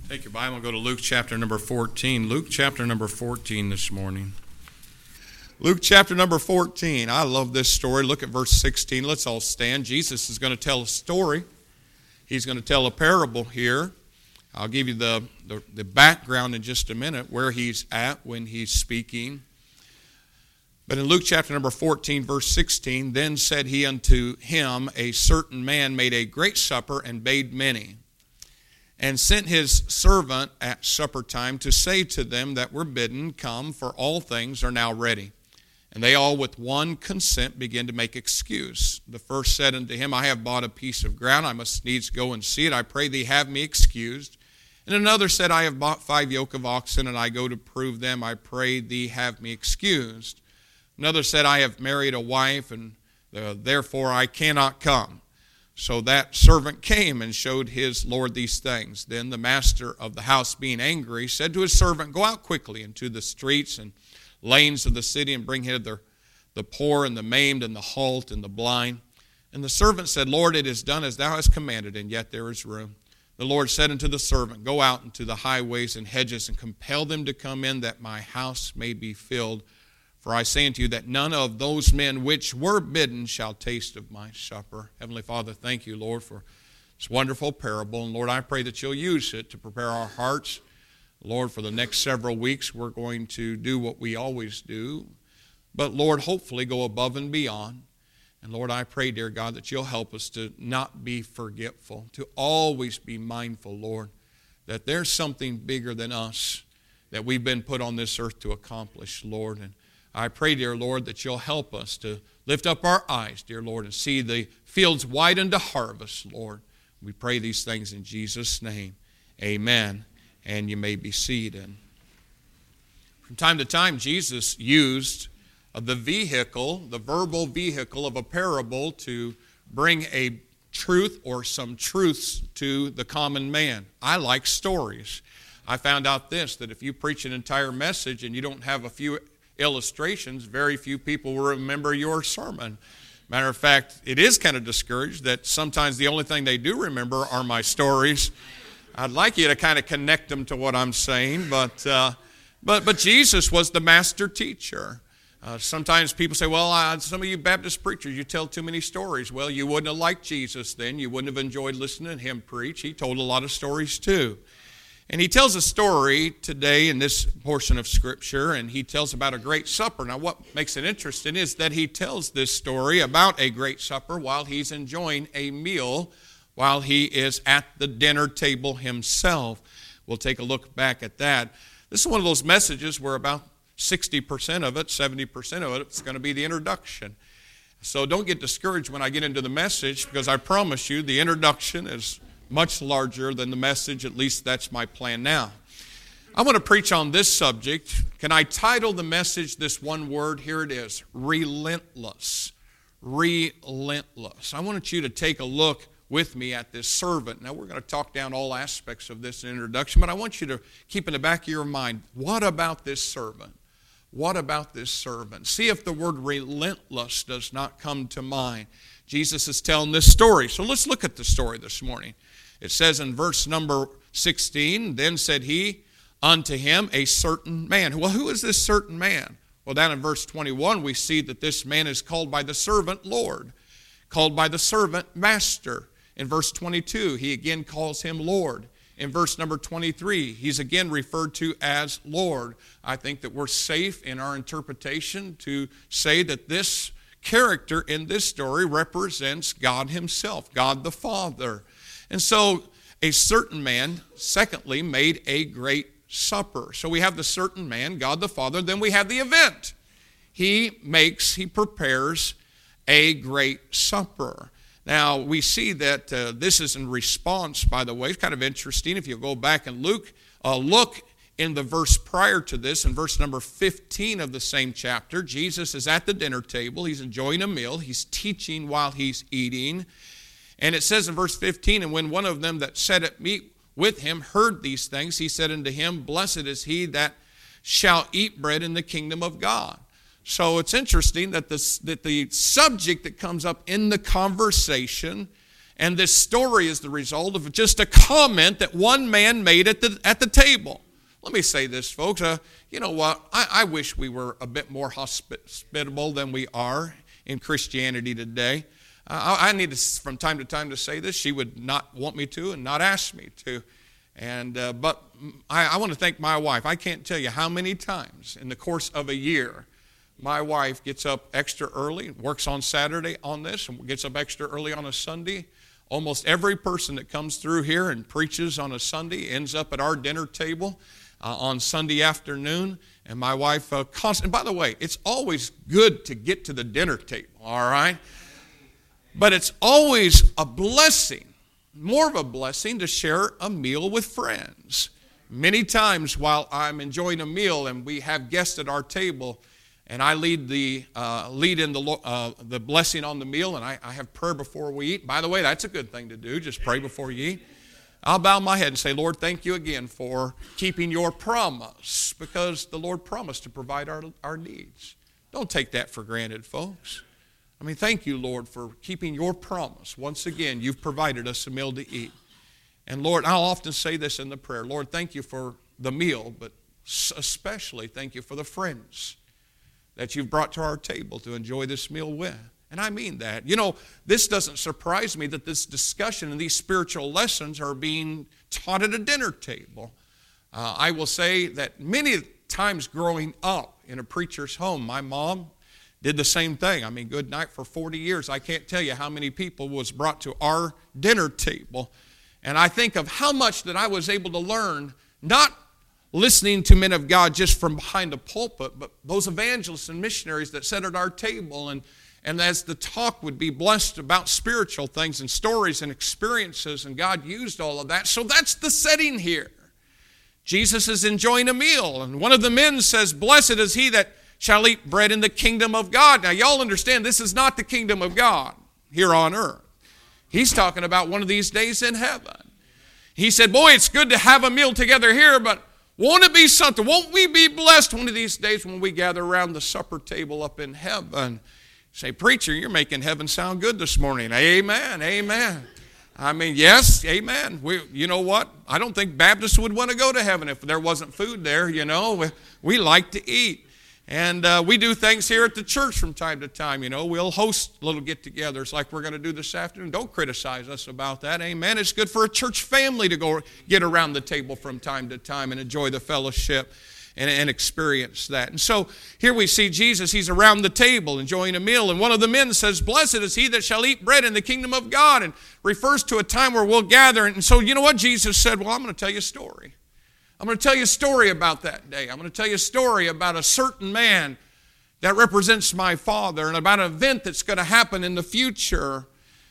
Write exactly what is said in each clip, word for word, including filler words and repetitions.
Take your Bible and go to Luke chapter number fourteen. Luke chapter number fourteen this morning. Luke chapter number fourteen. I love this story. Look at verse sixteen. Let's all stand. Jesus is going to tell a story. He's going to tell a parable here. I'll give you the, the, the background in just a minute, where he's at when he's speaking. But in Luke chapter number fourteen, verse sixteen, then said he unto him, a certain man made a great supper and bade many, and sent his servant at supper time to say to them that were bidden, come, for all things are now ready. And they all with one consent began to make excuse. The first said unto him, I have bought a piece of ground, I must needs go and see it. I pray thee have me excused. And another said, I have bought five yoke of oxen, and I go to prove them. I pray thee have me excused. Another said, I have married a wife, and uh, therefore I cannot come. So that servant came and showed his Lord these things. Then the master of the house, being angry, said to his servant, go out quickly into the streets and lanes of the city, and bring hither the poor and the maimed and the halt and the blind. And the servant said, Lord, it is done as thou hast commanded, and yet there is room. The Lord said unto the servant, go out into the highways and hedges, and compel them to come in, that my house may be filled. For I say unto you that none of those men which were bidden shall taste of my supper. Heavenly Father, thank you, Lord, for this wonderful parable. And Lord, I pray that you'll use it to prepare our hearts. Lord, for the next several weeks, we're going to do what we always do. But Lord, hopefully go above and beyond. And Lord, I pray, dear God, that you'll help us to not be forgetful, to always be mindful, Lord, that there's something bigger than us that we've been put on this earth to accomplish, Lord. And I pray, dear Lord, that you'll help us to lift up our eyes, dear Lord, and see the fields white unto harvest, Lord. We pray these things in Jesus' name. Amen. And you may be seated. From time to time, Jesus used the vehicle, the verbal vehicle of a parable to bring a truth or some truths to the common man. I like stories. I found out this, that if you preach an entire message and you don't have a few illustrations, very few people will remember your sermon. Matter of fact, it is kind of discouraged that sometimes the only thing they do remember are my stories. I'd like you to kind of connect them to what I'm saying, but uh, but but Jesus was the master teacher. Uh, sometimes people say, well, uh, some of you Baptist preachers, you tell too many stories. Well, you wouldn't have liked Jesus then. You wouldn't have enjoyed listening to him preach. He told a lot of stories too. And he tells a story today in this portion of Scripture, and he tells about a great supper. Now, what makes it interesting is that he tells this story about a great supper while he's enjoying a meal, while he is at the dinner table himself. We'll take a look back at that. This is one of those messages where about sixty percent of it, seventy percent of it, is going to be the introduction. So don't get discouraged when I get into the message, because I promise you the introduction is much larger than the message. At least that's my plan now. I want to preach on this subject. Can I title the message this one word? Here it is: relentless. Relentless. I want you to take a look with me at this servant. Now, we're going to talk down all aspects of this introduction, but I want you to keep in the back of your mind, what about this servant? What about this servant? See if the word relentless does not come to mind. Jesus is telling this story. So let's look at the story this morning. It says in verse number sixteen, then said he unto him, a certain man. Well, who is this certain man? Well, down in verse twenty-one, we see that this man is called by the servant Lord, called by the servant Master. In verse twenty-two, he again calls him Lord. In verse number twenty-three, he's again referred to as Lord. I think that we're safe in our interpretation to say that this character in this story represents God himself, God the Father. And so a certain man, secondly, made a great supper. So we have the certain man, God the Father, then we have the event. He makes, he prepares a great supper. Now, we see that uh, this is in response, by the way. It's kind of interesting. If you go back and Luke, uh, look in the verse prior to this, in verse number fifteen of the same chapter, Jesus is at the dinner table. He's enjoying a meal. He's teaching while he's eating. And it says in verse fifteen, and when one of them that sat at meat with him heard these things, he said unto him, blessed is he that shall eat bread in the kingdom of God. So it's interesting that, this, that the subject that comes up in the conversation And this story is the result of just a comment that one man made at the, at the table. Let me say this, folks. Uh, you know what? I, I wish we were a bit more hospitable than we are in Christianity today. Uh, I, I need to, from time to time, to say this. She would not want me to and not ask me to. And uh, But I, I want to thank my wife. I can't tell you how many times in the course of a year my wife gets up extra early, works on Saturday on this, and gets up extra early on a Sunday. Almost every person that comes through here and preaches on a Sunday ends up at our dinner table uh, on Sunday afternoon. And my wife, uh, constantly, by the way, it's always good to get to the dinner table, all right? But it's always a blessing, more of a blessing, to share a meal with friends. Many times while I'm enjoying a meal and we have guests at our table, and I lead the uh, lead in the uh, the blessing on the meal, and I, I have prayer before we eat. By the way, that's a good thing to do, just pray before you eat. I'll bow my head and say, Lord, thank you again for keeping your promise, because the Lord promised to provide our, our needs. Don't take that for granted, folks. I mean, thank you, Lord, for keeping your promise. Once again, you've provided us a meal to eat. And Lord, I'll often say this in the prayer, Lord, thank you for the meal, but especially thank you for the friends that you've brought to our table to enjoy this meal with. And I mean that. You know, this doesn't surprise me that this discussion and these spiritual lessons are being taught at a dinner table. Uh, I will say that many times growing up in a preacher's home, my mom did the same thing. I mean, good night for forty years. I can't tell you how many people was brought to our dinner table. And I think of how much that I was able to learn, not listening to men of God just from behind the pulpit, but those evangelists and missionaries that sat at our table, and, and as the talk would be blessed about spiritual things and stories and experiences, and God used all of that. So that's the setting here. Jesus is enjoying a meal, and one of the men says, "Blessed is he that shall eat bread in the kingdom of God." Now, y'all understand this is not the kingdom of God here on earth. He's talking about one of these days in heaven. He said, boy, it's good to have a meal together here, but won't it be something? Won't we be blessed one of these days when we gather around the supper table up in heaven? Say, preacher, you're making heaven sound good this morning. Amen, amen. I mean, yes, amen. We, you know what? I don't think Baptists would want to go to heaven if there wasn't food there, you know. We, we like to eat. And uh, we do things here at the church from time to time, you know. We'll host little get-togethers like we're going to do this afternoon. Don't criticize us about that, amen. It's good for a church family to go get around the table from time to time and enjoy the fellowship and, and experience that. And so here we see Jesus. He's around the table enjoying a meal. And one of the men says, blessed is he that shall eat bread in the kingdom of God, and refers to a time where we'll gather. And so you know what? Jesus said, well, I'm going to tell you a story. I'm going to tell you a story about that day. I'm going to tell you a story about a certain man that represents my Father, and about an event that's going to happen in the future.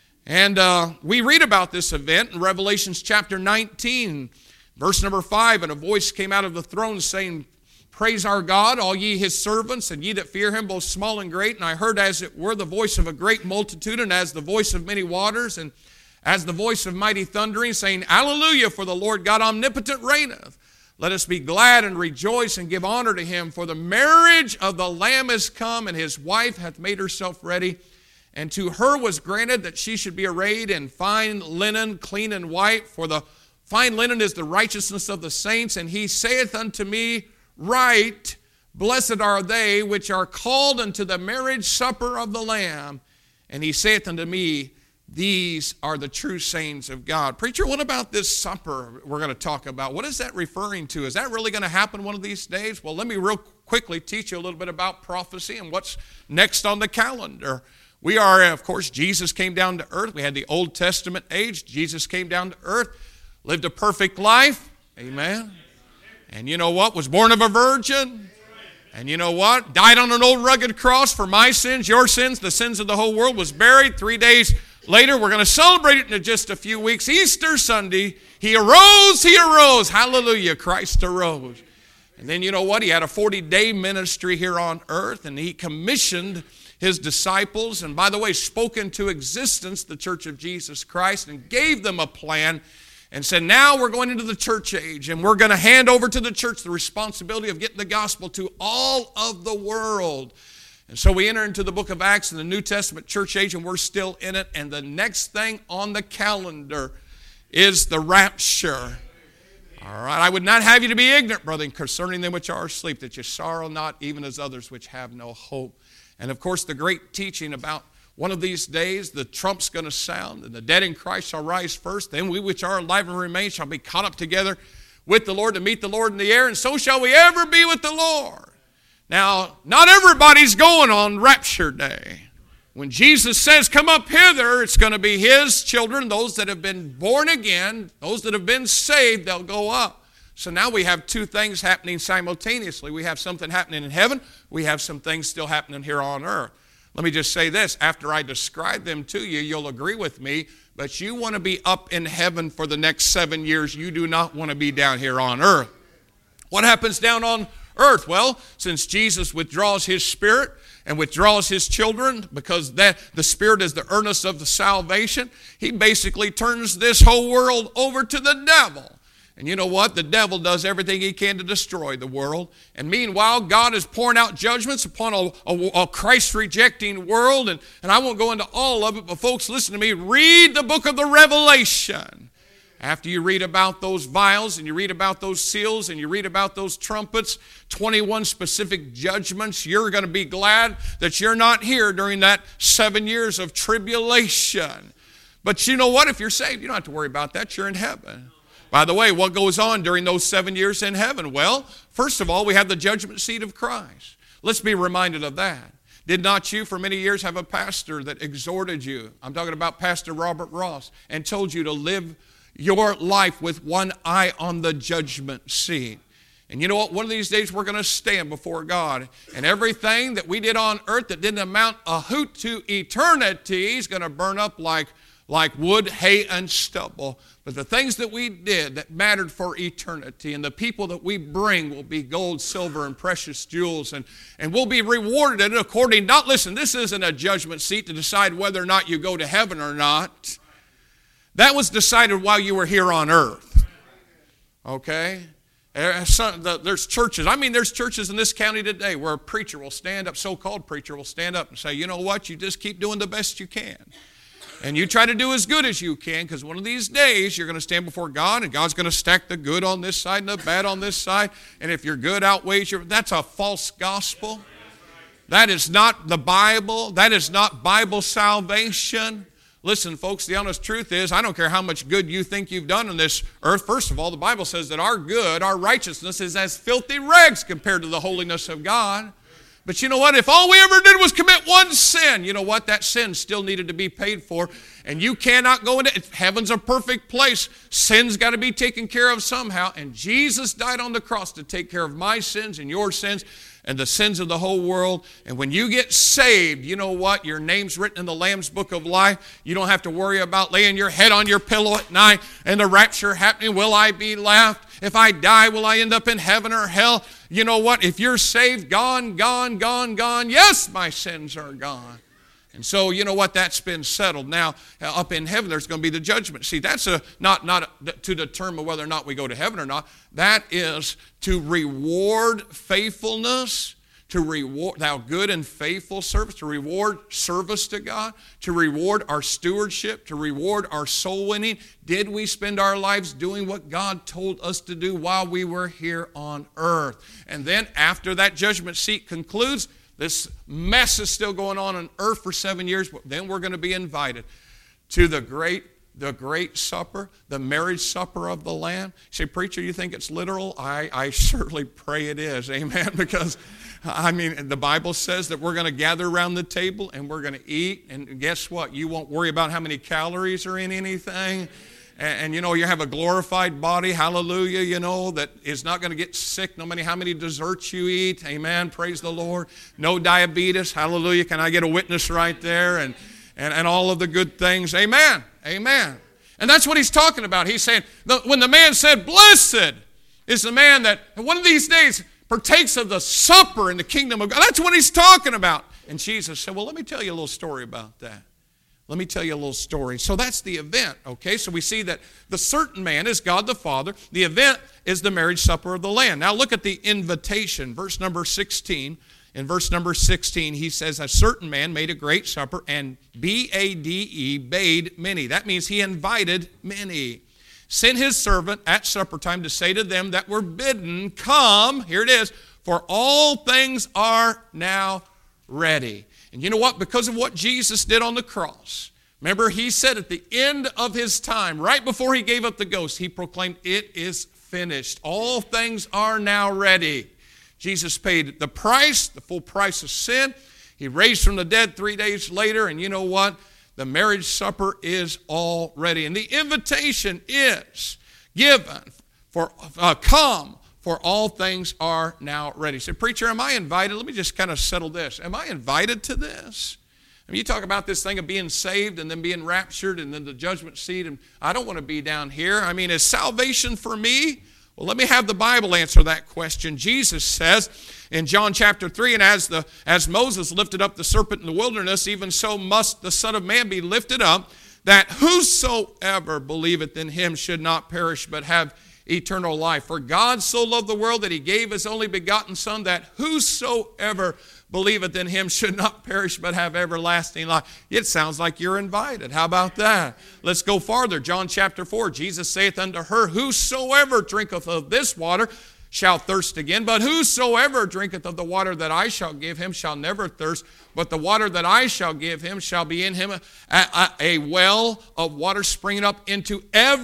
And uh, we read about this event in Revelations chapter nineteen, verse number five. And a voice came out of the throne saying, praise our God, all ye his servants, and ye that fear him, both small and great. And I heard as it were the voice of a great multitude, and as the voice of many waters, and as the voice of mighty thundering, saying, Alleluia, for the Lord God omnipotent reigneth. Let us be glad and rejoice and give honor to him, for the marriage of the Lamb is come, and his wife hath made herself ready. And to her was granted that she should be arrayed in fine linen, clean and white, for the fine linen is the righteousness of the saints. And he saith unto me, right, blessed are they which are called unto the marriage supper of the Lamb. And he saith unto me, these are the true saints of God. Preacher, what about this supper we're going to talk about? What is that referring to? Is that really going to happen one of these days? Well, let me real quickly teach you a little bit about prophecy and what's next on the calendar. We are, of course, Jesus came down to earth. We had the Old Testament age. Jesus came down to earth, lived a perfect life. Amen. And you know what? Was born of a virgin. And you know what? Died on an old rugged cross for my sins, your sins, the sins of the whole world. Was buried three days later. We're going to celebrate it in just a few weeks. Easter Sunday, he arose, he arose. Hallelujah, Christ arose. And then you know what? He had a forty-day ministry here on earth, and he commissioned his disciples, and by the way, spoke into existence the Church of Jesus Christ, and gave them a plan, and said, now we're going into the church age, and we're going to hand over to the church the responsibility of getting the gospel to all of the world. And so we enter into the book of Acts in the New Testament church age, and we're still in it. And the next thing on the calendar is the rapture. All right, I would not have you to be ignorant, brethren, concerning them which are asleep, that you sorrow not, even as others which have no hope. And of course, the great teaching about one of these days, the trump's going to sound, and the dead in Christ shall rise first. Then we which are alive and remain shall be caught up together with the Lord to meet the Lord in the air, and so shall we ever be with the Lord. Now, not everybody's going on rapture day. When Jesus says, come up hither, it's going to be his children, those that have been born again, those that have been saved, they'll go up. So now we have two things happening simultaneously. We have something happening in heaven. We have some things still happening here on earth. Let me just say this. After I describe them to you, you'll agree with me, but you want to be up in heaven for the next seven years. You do not want to be down here on earth. What happens down on earth? Well, since Jesus withdraws his Spirit and withdraws his children, because that the Spirit is the earnest of the salvation, he basically turns this whole world over to the devil. And you know what? The devil does everything he can to destroy the world. And meanwhile, God is pouring out judgments upon a, a, a Christ-rejecting world. And, and I won't go into all of it, but folks, listen to me. Read the book of the Revelation. After you read about those vials and you read about those seals and you read about those trumpets, twenty-one specific judgments, you're going to be glad that you're not here during that seven years of tribulation. But you know what? If you're saved, you don't have to worry about that. You're in heaven. By the way, what goes on during those seven years in heaven? Well, first of all, we have the judgment seat of Christ. Let's be reminded of that. Did not you for many years have a pastor that exhorted you? I'm talking about Pastor Robert Ross, and told you to live your life with one eye on the judgment seat. And you know what? One of these days we're going to stand before God, and everything that we did on earth that didn't amount a hoot to eternity is going to burn up like, like wood, hay, and stubble. But the things that we did that mattered for eternity, and the people that we bring will be gold, silver, and precious jewels, and, and we'll be rewarded according, not, listen, this isn't a judgment seat to decide whether or not you go to heaven or not. That was decided while you were here on earth. Okay? There's churches, I mean there's churches in this county today where a preacher will stand up, so-called preacher will stand up and say, you know what, you just keep doing the best you can. And you try to do as good as you can, because one of these days you're going to stand before God, and God's going to stack the good on this side and the bad on this side. And if your good outweighs your, that's a false gospel. That is not the Bible. That is not Bible salvation. Listen, folks, the honest truth is, I don't care how much good you think you've done on this earth. First of all, the Bible says that our good, our righteousness is as filthy rags compared to the holiness of God. But you know what? If all we ever did was commit one sin, you know what? That sin still needed to be paid for. And you cannot go into it. Heaven's a perfect place. Sin's got to be taken care of somehow. And Jesus died on the cross to take care of my sins and your sins and the sins of the whole world. And when you get saved, you know what? Your name's written in the Lamb's Book of Life. You don't have to worry about laying your head on your pillow at night and the rapture happening. Will I be left? If I die, will I end up in heaven or hell? You know what? If you're saved, gone, gone, gone, gone. Yes, my sins are gone. And so, you know what? That's been settled. Now, up in heaven, there's going to be the judgment. See, that's a, not, not to determine whether or not we go to heaven or not. That is to reward faithfulness, to reward thou good and faithful service, to reward service to God, to reward our stewardship, to reward our soul winning. Did we spend our lives doing what God told us to do while we were here on earth? And then after that judgment seat concludes, this mess is still going on on earth for seven years, but then we're going to be invited to the great the great supper, the marriage supper of the Lamb. You say, preacher, you think it's literal? I, I certainly pray it is, amen, because, I mean, the Bible says that we're going to gather around the table and we're going to eat, and guess what? You won't worry about how many calories are in anything. And, and, you know, you have a glorified body, hallelujah, you know, that is not going to get sick no matter how many desserts you eat, amen, praise the Lord. No diabetes, hallelujah, can I get a witness right there? And, and, and all of the good things, amen. Amen. And that's what he's talking about. He's saying, when the man said, blessed is the man that one of these days partakes of the supper in the kingdom of God. That's what he's talking about. And Jesus said, well, let me tell you a little story about that. Let me tell you a little story. So that's the event, okay? So we see that the certain man is God the Father. The event is the marriage supper of the Lamb. Now look at the invitation, verse number sixteen In verse number sixteen, he says, a certain man made a great supper, and B A D E, bade many. That means he invited many. Sent his servant at supper time to say to them that were bidden, come, here it is, for all things are now ready. And you know what? Because of what Jesus did on the cross, remember, he said at the end of his time, right before he gave up the ghost, he proclaimed, it is finished. All things are now ready. Jesus paid the price, the full price of sin. He raised from the dead three days later, and you know what? The marriage supper is all ready. And the invitation is given for, uh, come, for all things are now ready. Say, preacher, am I invited? Let me just kind of settle this. Am I invited to this? I mean, you talk about this thing of being saved and then being raptured and then the judgment seat, and I don't want to be down here. I mean, is salvation for me? Well, let me have the Bible answer that question. Jesus says in John chapter three, and as the as Moses lifted up the serpent in the wilderness, even so must the Son of Man be lifted up, that whosoever believeth in him should not perish, but have eternal life. For God so loved the world that he gave his only begotten Son, that whosoever believeth in him should not perish but have everlasting life. It sounds like you're invited. How about that? Let's go farther. John chapter four, Jesus saith unto her, whosoever drinketh of this water shall thirst again, but whosoever drinketh of the water that I shall give him shall never thirst, but the water that I shall give him shall be in him a, a, a well of water springing up into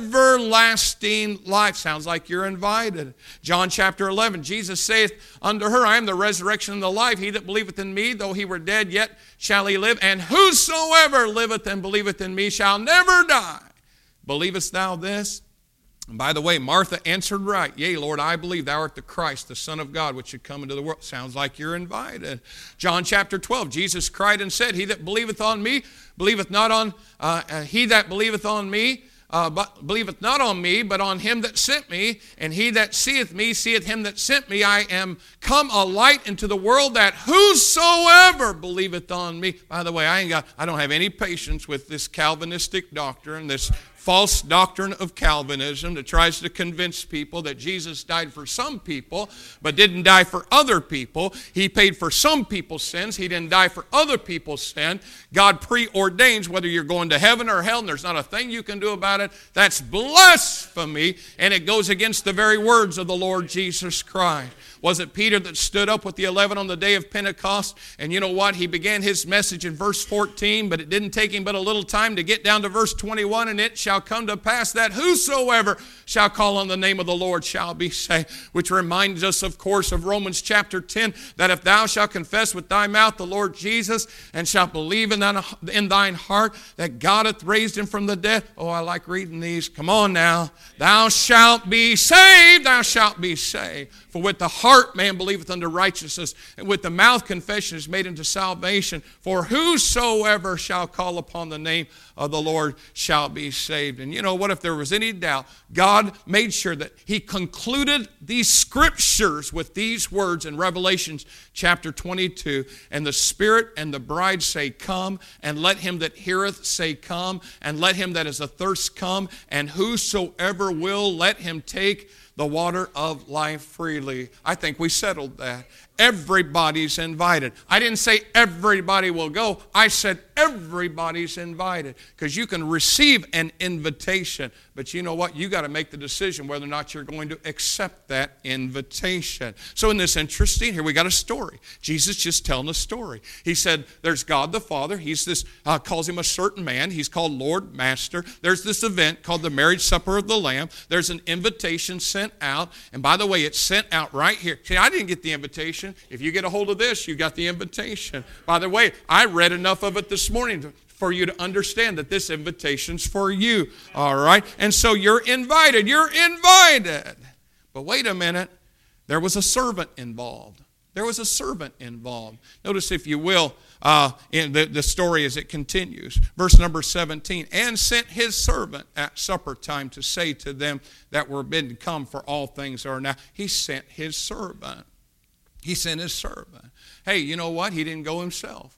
everlasting life. Sounds like you're invited. John chapter eleven, Jesus saith unto her, I am the resurrection and the life. He that believeth in me, though he were dead, yet shall he live. And whosoever liveth and believeth in me shall never die. Believest thou this? And by the way, Martha answered right. Yea, Lord, I believe thou art the Christ, the Son of God, which should come into the world. Sounds like you're invited. John chapter twelve, Jesus cried and said, he that believeth on me, believeth not on, uh, uh, he that believeth on me, uh, but believeth not on me, but on him that sent me. And he that seeth me, seeth him that sent me. I am come a light into the world, that whosoever believeth on me. By the way, I ain't got, I don't have any patience with this Calvinistic doctrine, this false doctrine of Calvinism that tries to convince people that Jesus died for some people but didn't die for other people. He paid for some people's sins. He didn't die for other people's sin. God preordains whether you're going to heaven or hell, and there's not a thing you can do about it. That's blasphemy, and it goes against the very words of the Lord Jesus Christ. Was it Peter that stood up with the eleven on the day of Pentecost? And you know what? He began his message in verse fourteen, but it didn't take him but a little time to get down to verse twenty-one. And it shall come to pass that whosoever shall call on the name of the Lord shall be saved. Which reminds us, of course, of Romans chapter ten, that if thou shalt confess with thy mouth the Lord Jesus, and shalt believe in thine, in thine heart that God hath raised him from the dead. Oh, I like reading these. Come on now. Thou shalt be saved. Thou shalt be saved. For with the heart man believeth unto righteousness, and with the mouth confession is made unto salvation. For whosoever shall call upon the name of the Lord shall be saved. And you know what? If there was any doubt, God made sure that he concluded these scriptures with these words in Revelation chapter twenty-two. And the Spirit and the bride say, come, and let him that heareth say, come, and let him that is athirst come, and whosoever will, let him take the water of life freely. I think we settled that. Everybody's invited. I didn't say everybody will go. I said everybody's invited, because you can receive an invitation, but you know what? You got to make the decision whether or not you're going to accept that invitation. So in this interesting, here we got a story. Jesus just telling a story. He said there's God the Father. He's this, uh, calls him a certain man. He's called Lord, Master. There's this event called the marriage supper of the Lamb. There's an invitation sent out. And by the way, it's sent out right here. See, I didn't get the invitation. If you get a hold of this, you got the invitation. By the way, I read enough of it this morning to, for you to understand that this invitation's for you. All right? And so you're invited. You're invited. But wait a minute. There was a servant involved. There was a servant involved. Notice, if you will, uh, in the, the story as it continues. Verse number seventeen. And sent his servant at supper time to say to them that were bidden, come, for all things are now. He sent his servant. He sent his servant. Hey, you know what? He didn't go himself.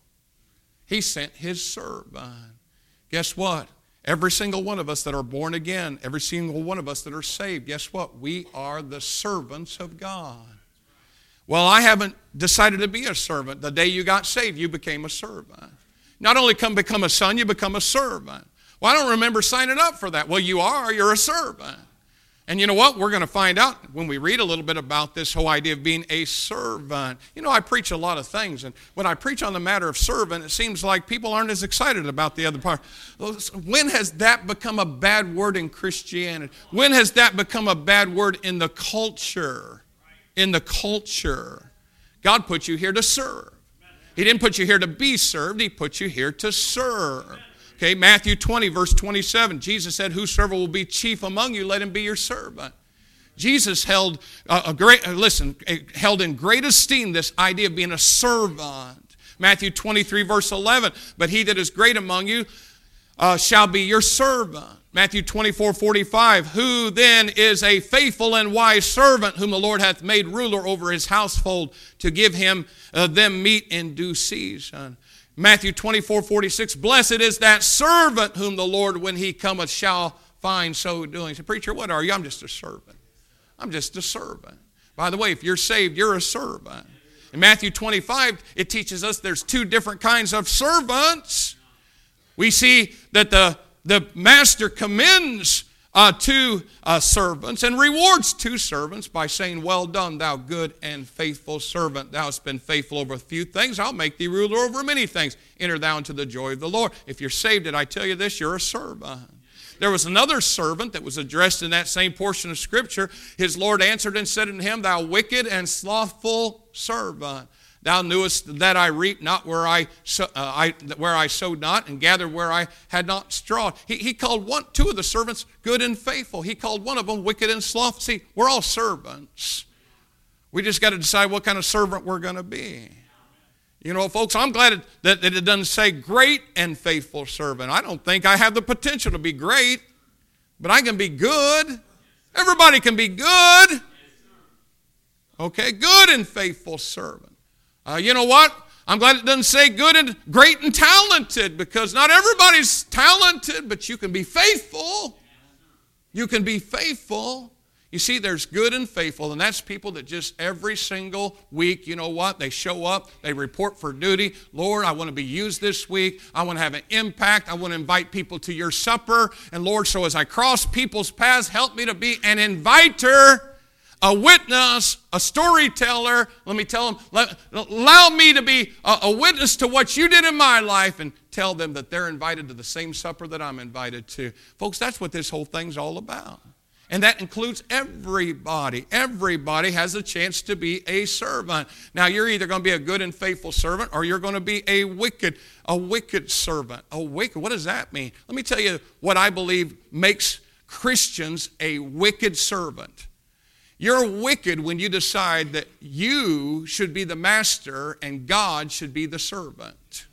He sent his servant. Guess what? Every single one of us that are born again, every single one of us that are saved, guess what? We are the servants of God. Well, I haven't decided to be a servant. The day you got saved, you became a servant. Not only come become a son, you become a servant. Well, I don't remember signing up for that. Well, you are. You're a servant. And you know what? We're going to find out when we read a little bit about this whole idea of being a servant. You know, I preach a lot of things, and when I preach on the matter of servant, it seems like people aren't as excited about the other part. When has that become a bad word in Christianity? When has that become a bad word in the culture? In the culture. God put you here to serve. He didn't put you here to be served. He put you here to serve. Okay, Matthew twenty, verse twenty-seven, Jesus said, whosoever will be chief among you, let him be your servant. Jesus held uh, a great, uh, listen, held in great esteem this idea of being a servant. Matthew twenty-three, verse eleven, but he that is great among you uh, shall be your servant. Matthew twenty-four, forty-five, who then is a faithful and wise servant whom the Lord hath made ruler over his household to give him uh, them meat in due season. Matthew twenty-four, forty-six, blessed is that servant whom the Lord, when he cometh, shall find so doing. So, preacher, what are you? I'm just a servant. I'm just a servant. By the way, if you're saved, you're a servant. In Matthew twenty-five, it teaches us there's two different kinds of servants. We see that the, the master commends uh, two uh, servants and rewards two servants by saying, well done, thou good and faithful servant. Thou hast been faithful over a few things. I'll make thee ruler over many things. Enter thou into the joy of the Lord. If you're saved, did I tell you this? You're a servant. There was another servant that was addressed in that same portion of Scripture. His Lord answered and said unto him, thou wicked and slothful servant. Thou knewest that I reap not where I, uh, I where I sowed not, and gathered where I had not strawed. He, he called one, two of the servants good and faithful. He called one of them wicked and slothful. See, we're all servants. We just got to decide what kind of servant we're going to be. You know, folks, I'm glad that, that it doesn't say great and faithful servant. I don't think I have the potential to be great, but I can be good. Everybody can be good. Okay, good and faithful servant. Uh, you know what? I'm glad it doesn't say good and great and talented, because not everybody's talented, but you can be faithful. You can be faithful. You see, there's good and faithful, and that's people that just every single week, you know what? They show up, they report for duty. Lord, I want to be used this week. I want to have an impact. I want to invite people to your supper. And Lord, so as I cross people's paths, help me to be an inviter, a witness, a storyteller. Let me tell them, let, allow me to be a, a witness to what you did in my life, and tell them that they're invited to the same supper that I'm invited to. Folks, that's what this whole thing's all about. And that includes everybody. Everybody has a chance to be a servant. Now, you're either going to be a good and faithful servant, or you're going to be a wicked, a wicked servant. A wicked, what does that mean? Let me tell you what I believe makes Christians a wicked servant. You're wicked when you decide that you should be the master and God should be the servant.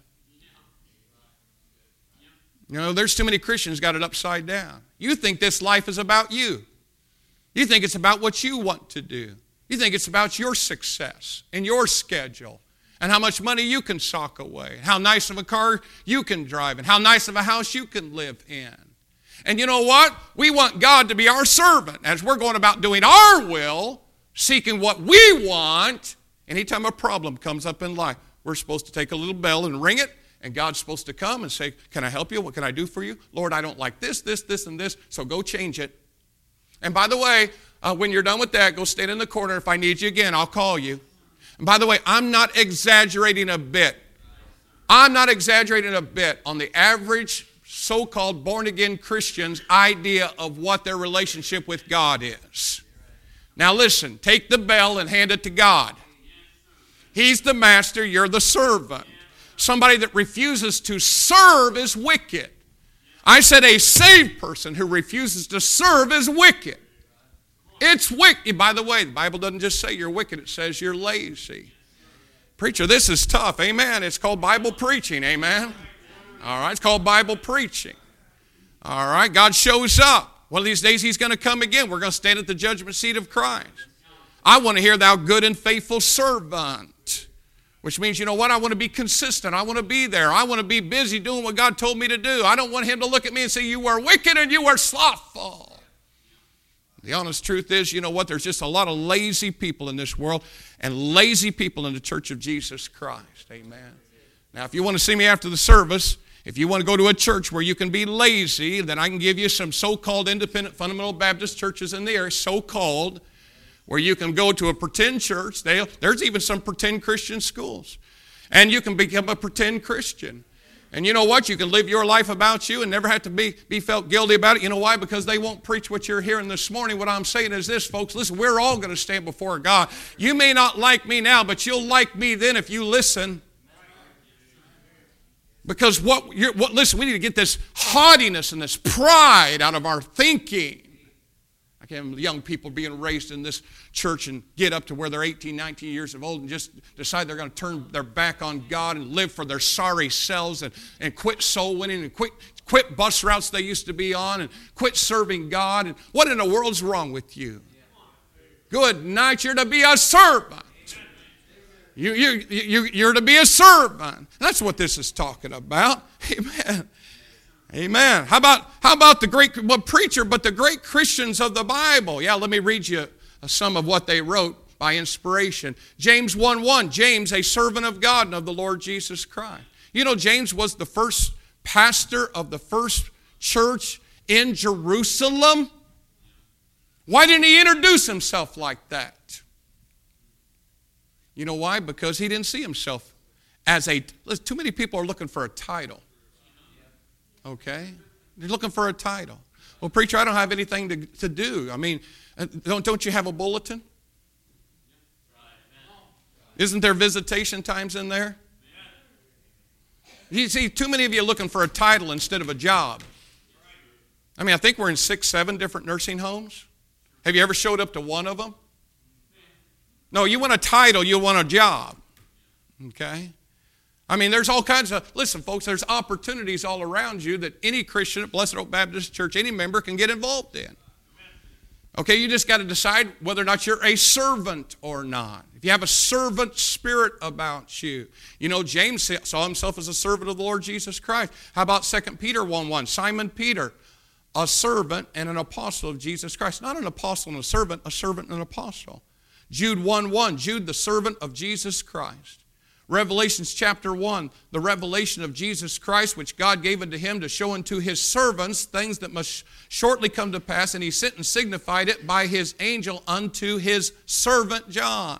You know, there's too many Christians got it upside down. You think this life is about you. You think it's about what you want to do. You think it's about your success and your schedule and how much money you can sock away, how nice of a car you can drive, and how nice of a house you can live in. And you know what? We want God to be our servant as we're going about doing our will, seeking what we want. Anytime a problem comes up in life, we're supposed to take a little bell and ring it, and God's supposed to come and say, can I help you? What can I do for you? Lord, I don't like this, this, this, and this, so go change it. And by the way, uh, when you're done with that, go stand in the corner. If I need you again, I'll call you. And by the way, I'm not exaggerating a bit. I'm not exaggerating a bit on the average so-called born-again Christian's idea of what their relationship with God is. Now listen, take the bell and hand it to God. He's the master, you're the servant. Somebody that refuses to serve is wicked. I said a saved person who refuses to serve is wicked. It's wicked. By the way, the Bible doesn't just say you're wicked, it says you're lazy. Preacher, this is tough. Amen. It's called Bible preaching. Amen. All right, it's called Bible preaching. All right, God shows up. One of these days he's going to come again. We're going to stand at the judgment seat of Christ. I want to hear thou good and faithful servant, which means, you know what? I want to be consistent. I want to be there. I want to be busy doing what God told me to do. I don't want him to look at me and say, you are wicked and you are slothful. The honest truth is, you know what? There's just a lot of lazy people in this world and lazy people in the Church of Jesus Christ. Amen. Now, if you want to see me after the service, if you want to go to a church where you can be lazy, then I can give you some so-called independent fundamental Baptist churches in the area, so-called, where you can go to a pretend church. They, there's even some pretend Christian schools. And you can become a pretend Christian. And you know what? You can live your life about you and never have to be, be felt guilty about it. You know why? Because they won't preach what you're hearing this morning. What I'm saying is this, folks. Listen, we're all going to stand before God. You may not like me now, but you'll like me then if you listen. Because what, you're, what, listen, we need to get this haughtiness and this pride out of our thinking. I can't imagine young people being raised in this church and get up to where they're eighteen, nineteen years of old and just decide they're going to turn their back on God and live for their sorry selves and, and quit soul winning and quit, quit bus routes they used to be on and quit serving God. And what in the world's wrong with you? Good night, you're to be a servant. You, you, you, you're to be a servant. That's what this is talking about. Amen. Amen. How about, how about the great well, preacher, but the great Christians of the Bible? Yeah, let me read you some of what they wrote by inspiration. James one one, James, a servant of God and of the Lord Jesus Christ. You know, James was the first pastor of the first church in Jerusalem. Why didn't he introduce himself like that? You know why? Because he didn't see himself as a... Listen, too many people are looking for a title. Okay? They're looking for a title. Well, preacher, I don't have anything to, to do. I mean, don't, don't you have a bulletin? Isn't there visitation times in there? You see, too many of you are looking for a title instead of a job. I mean, I think we're in six, seven different nursing homes. Have you ever showed up to one of them? No, you want a title, you want a job. Okay? I mean, there's all kinds of, listen, folks, there's opportunities all around you that any Christian at Blessed Oak Baptist Church, any member can get involved in. Okay, you just got to decide whether or not you're a servant or not. If you have a servant spirit about you. You know, James saw himself as a servant of the Lord Jesus Christ. How about Second Peter one one? Simon Peter, a servant and an apostle of Jesus Christ. Not an apostle and a servant, a servant and an apostle. Jude one one, Jude the servant of Jesus Christ. Revelations chapter one, the revelation of Jesus Christ, which God gave unto him to show unto his servants things that must shortly come to pass, and he sent and signified it by his angel unto his servant John.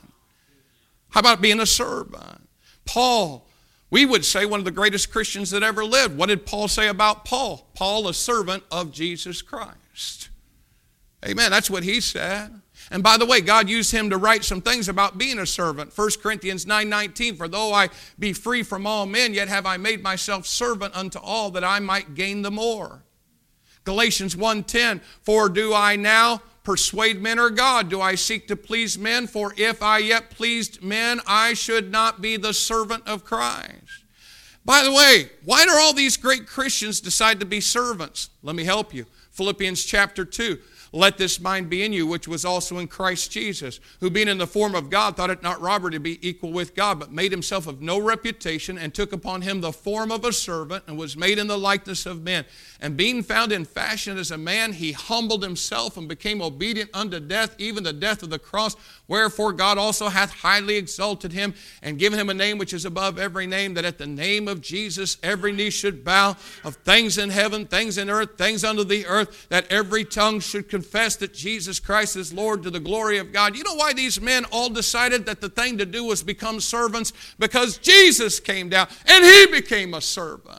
How about being a servant? Paul, we would say one of the greatest Christians that ever lived. What did Paul say about Paul? Paul, a servant of Jesus Christ. Amen, that's what he said. And by the way, God used him to write some things about being a servant. First Corinthians nine nineteen, for though I be free from all men, yet have I made myself servant unto all, that I might gain the more. Galatians one ten, for do I now persuade men or God? Do I seek to please men? For if I yet pleased men, I should not be the servant of Christ. By the way, why do all these great Christians decide to be servants? Let me help you. Philippians chapter two. Let this mind be in you, which was also in Christ Jesus, who being in the form of God, thought it not robbery to be equal with God, but made himself of no reputation, and took upon him the form of a servant, and was made in the likeness of men. And being found in fashion as a man, he humbled himself and became obedient unto death, even the death of the cross. Wherefore God also hath highly exalted him, and given him a name which is above every name, that at the name of Jesus every knee should bow, of things in heaven, things in earth, things under the earth, that every tongue should confess that Jesus Christ is Lord, to the glory of God. You know why these men all decided that the thing to do was become servants? Because Jesus came down and he became a servant.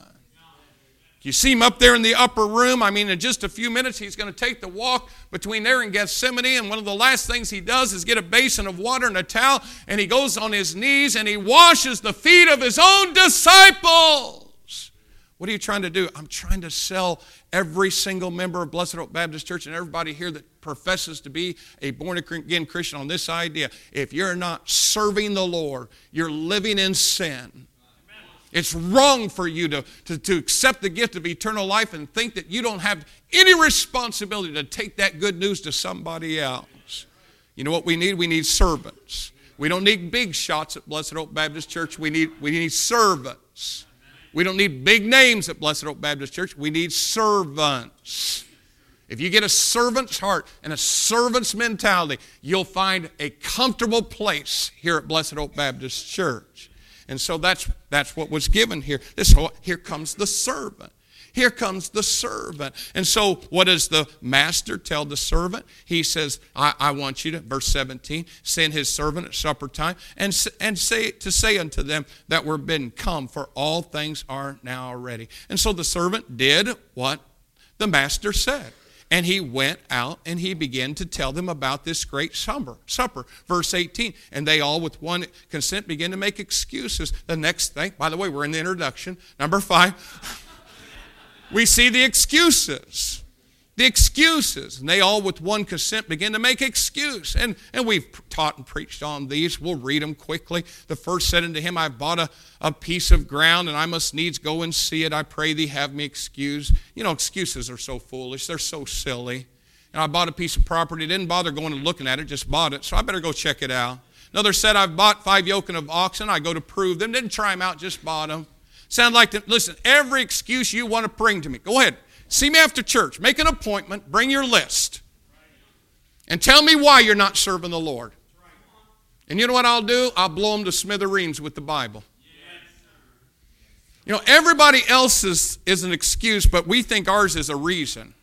You see him up there in the upper room. I mean, in just a few minutes, he's going to take the walk between there and Gethsemane. And one of the last things he does is get a basin of water and a towel. And he goes on his knees and he washes the feet of his own disciples. What are you trying to do? I'm trying to sell every single member of Blessed Oak Baptist Church and everybody here that professes to be a born-again Christian on this idea. If you're not serving the Lord, you're living in sin. It's wrong for you to, to, to accept the gift of eternal life and think that you don't have any responsibility to take that good news to somebody else. You know what we need? We need servants. We don't need big shots at Blessed Oak Baptist Church. We need, we need servants. We don't need big names at Blessed Oak Baptist Church. We need servants. If you get a servant's heart and a servant's mentality, you'll find a comfortable place here at Blessed Hope Baptist Church. And so that's that's what was given here. This whole, here comes the servant. Here comes the servant. And so what does the master tell the servant? He says, I, I want you to, verse seventeen, send his servant at supper time and, and say to say unto them that we're bidden, come, for all things are now ready. And so the servant did what the master said. And he went out and he began to tell them about this great supper. supper. Verse eighteen, and they all with one consent began to make excuses. The next thing, by the way, we're in the introduction. Number five, we see the excuses. The excuses. And they all with one consent began to make excuse. And, and we've taught and preached on these. We'll read them quickly. The first said unto him, I bought a, a piece of ground, and I must needs go and see it. I pray thee, have me excused. You know, excuses are so foolish. They're so silly. And I bought a piece of property. Didn't bother going and looking at it, just bought it. So I better go check it out. Another said, I've bought five yoking of oxen. I go to prove them. Didn't try them out, just bought them. Sound like, the, listen, every excuse you want to bring to me. Go ahead. See me after church. Make an appointment. Bring your list. And tell me why you're not serving the Lord. And you know what I'll do? I'll blow them to smithereens with the Bible. You know, everybody else's is an excuse, but we think ours is a reason.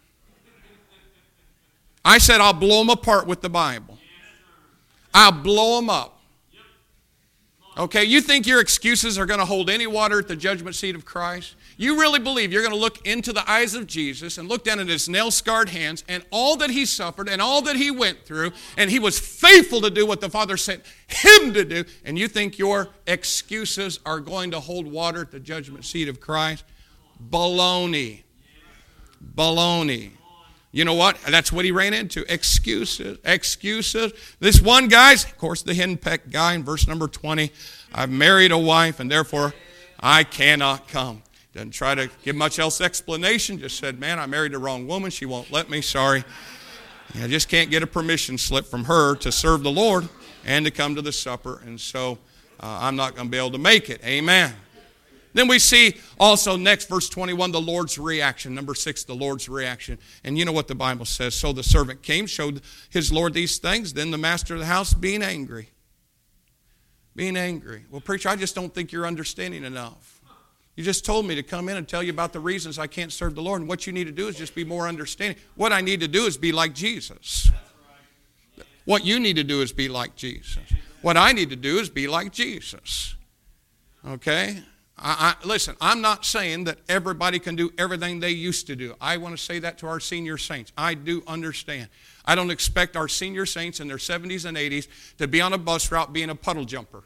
I said I'll blow them apart with the Bible. I'll blow them up. Okay, you think your excuses are going to hold any water at the judgment seat of Christ? You really believe you're going to look into the eyes of Jesus and look down at his nail-scarred hands and all that he suffered and all that he went through, and he was faithful to do what the Father sent him to do, and you think your excuses are going to hold water at the judgment seat of Christ? Baloney. Baloney. You know what? That's what he ran into. Excuses. Excuses. This one guy's, of course, the henpecked guy in verse number twenty, I've married a wife and therefore I cannot come. Doesn't try to give much else explanation. Just said, man, I married the wrong woman. She won't let me. Sorry. I just can't get a permission slip from her to serve the Lord and to come to the supper. And so uh, I'm not going to be able to make it. Amen. Then we see also next, verse twenty-one, the Lord's reaction. Number six, the Lord's reaction. And you know what the Bible says. So the servant came, showed his Lord these things. Then the master of the house being angry. Being angry. Well, preacher, I just don't think you're understanding enough. You just told me to come in and tell you about the reasons I can't serve the Lord. And what you need to do is just be more understanding. What I need to do is be like Jesus. What you need to do is be like Jesus. What I need to do is be like Jesus. Okay? I, I, listen, I'm not saying that everybody can do everything they used to do. I want to say that to our senior saints. I do understand. I don't expect our senior saints in their seventies and eighties to be on a bus route being a puddle jumper.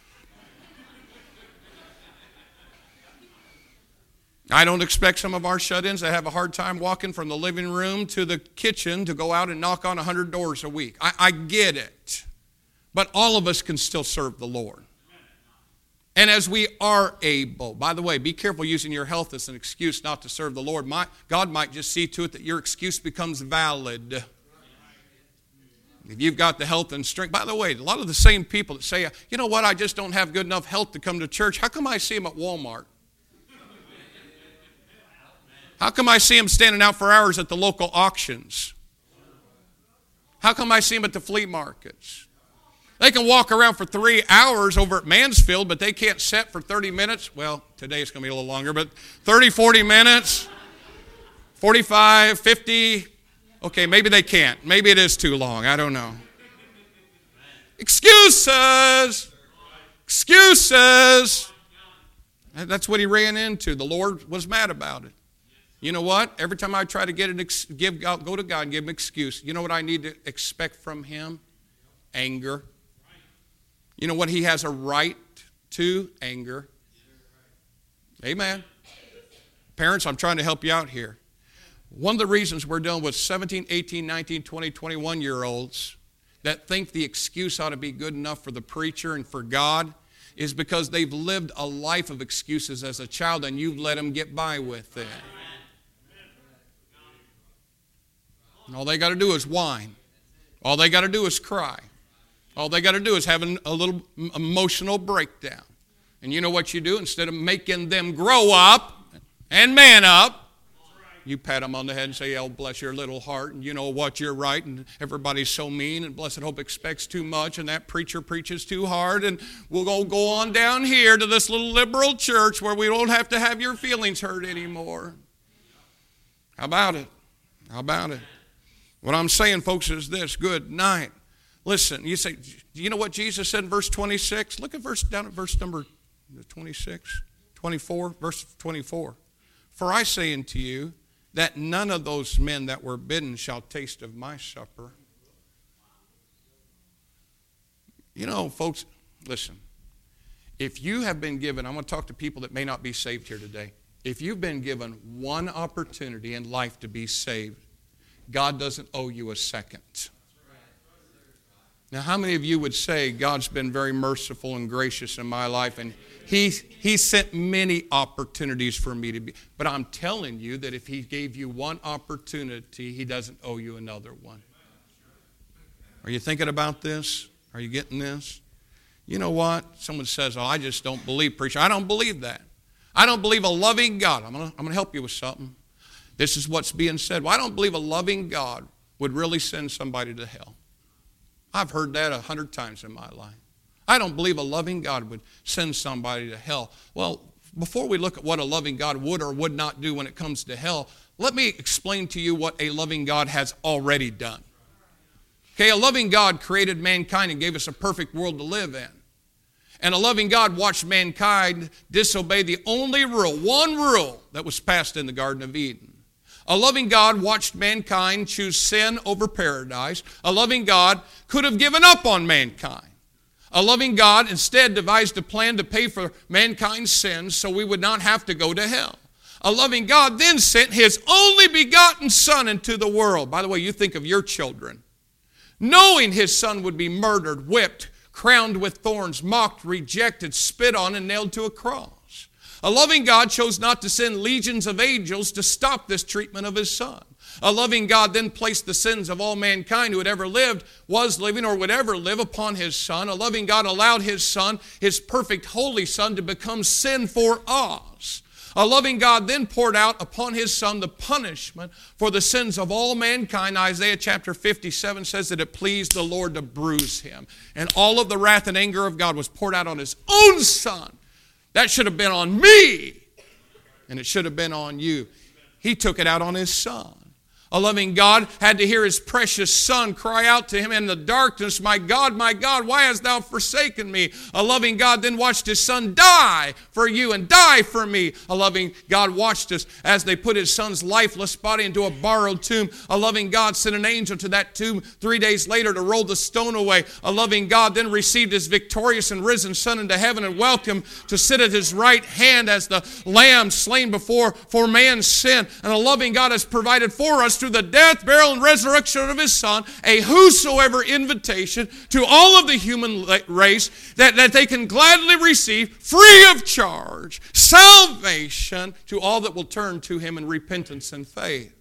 I don't expect some of our shut-ins that have a hard time walking from the living room to the kitchen to go out and knock on one hundred doors a week. I, I get it. But all of us can still serve the Lord. And as we are able, by the way, be careful using your health as an excuse not to serve the Lord. My, God might just see to it that your excuse becomes valid. If you've got the health and strength. By the way, a lot of the same people that say, you know what, I just don't have good enough health to come to church. How come I see them at Walmart? How come I see them standing out for hours at the local auctions? How come I see them at the flea markets? They can walk around for three hours over at Mansfield, but they can't sit for thirty minutes. Well, today it's going to be a little longer, but thirty, forty minutes, forty-five, fifty. Okay, maybe they can't. Maybe it is too long. I don't know. Excuses. Excuses. That's what he ran into. The Lord was mad about it. You know what? Every time I try to get an ex- give go to God and give him an excuse, you know what I need to expect from him? Anger. You know what he has a right to? Anger. Amen. Parents, I'm trying to help you out here. One of the reasons we're dealing with seventeen, eighteen, nineteen, twenty, twenty-one-year-olds that think the excuse ought to be good enough for the preacher and for God is because they've lived a life of excuses as a child and you've let them get by with it. And all they got to do is whine. All they got to do is cry. All they got to do is have an, a little emotional breakdown. And you know what you do? Instead of making them grow up and man up, you pat them on the head and say, oh, bless your little heart, and you know what, you're right, and everybody's so mean, and Blessed Hope expects too much, and that preacher preaches too hard, and we'll go, go on down here to this little liberal church where we don't have to have your feelings hurt anymore. How about it? How about it? What I'm saying, folks, is this. Good night. Listen, you say, do you know what Jesus said in verse twenty-six? Look at verse down at verse number twenty-six, twenty-four, verse twenty-four. For I say unto you that none of those men that were bidden shall taste of my supper. You know, folks, listen. If you have been given, I'm going to talk to people that may not be saved here today. If you've been given one opportunity in life to be saved, God doesn't owe you a second. Now, how many of you would say God's been very merciful and gracious in my life, and He, he sent many opportunities for me to be. But I'm telling you that if He gave you one opportunity, He doesn't owe you another one. Are you thinking about this? Are you getting this? You know what? Someone says, oh, I just don't believe, preacher. I don't believe that. I don't believe a loving God. I'm going to I'm going to help you with something. This is what's being said. Well, I don't believe a loving God would really send somebody to hell. I've heard that a hundred times in my life. I don't believe a loving God would send somebody to hell. Well, before we look at what a loving God would or would not do when it comes to hell, let me explain to you what a loving God has already done. Okay, a loving God created mankind and gave us a perfect world to live in. And a loving God watched mankind disobey the only rule, one rule that was passed in the Garden of Eden. A loving God watched mankind choose sin over paradise. A loving God could have given up on mankind. A loving God instead devised a plan to pay for mankind's sins so we would not have to go to hell. A loving God then sent His only begotten Son into the world. By the way, you think of your children. Knowing His Son would be murdered, whipped, crowned with thorns, mocked, rejected, spit on, and nailed to a cross. A loving God chose not to send legions of angels to stop this treatment of His Son. A loving God then placed the sins of all mankind who had ever lived, was living, or would ever live upon His Son. A loving God allowed His Son, His perfect holy Son, to become sin for us. A loving God then poured out upon His Son the punishment for the sins of all mankind. Isaiah chapter fifty-seven says that it pleased the Lord to bruise Him. And all of the wrath and anger of God was poured out on His own Son. That should have been on me, and it should have been on you. He took it out on His Son. A loving God had to hear His precious Son cry out to Him in the darkness, my God, my God, why hast Thou forsaken me? A loving God then watched His Son die for you and die for me. A loving God watched us as they put His Son's lifeless body into a borrowed tomb. A loving God sent an angel to that tomb three days later to roll the stone away. A loving God then received His victorious and risen Son into heaven and welcomed Him to sit at His right hand as the Lamb slain before for man's sin. And a loving God has provided for us through the death, burial, and resurrection of His Son, a whosoever invitation to all of the human race that, that they can gladly receive free of charge salvation to all that will turn to Him in repentance and faith.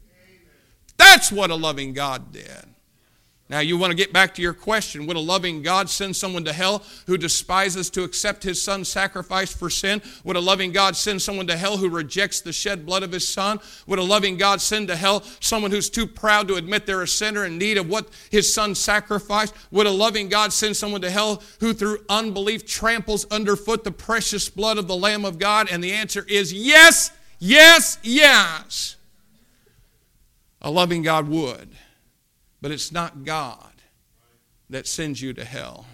That's what a loving God did. Now, you want to get back to your question. Would a loving God send someone to hell who despises to accept His Son's sacrifice for sin? Would a loving God send someone to hell who rejects the shed blood of His Son? Would a loving God send to hell someone who's too proud to admit they're a sinner in need of what His Son sacrificed? Would a loving God send someone to hell who through unbelief tramples underfoot the precious blood of the Lamb of God? And the answer is yes, yes, yes. A loving God would. But it's not God that sends you to hell.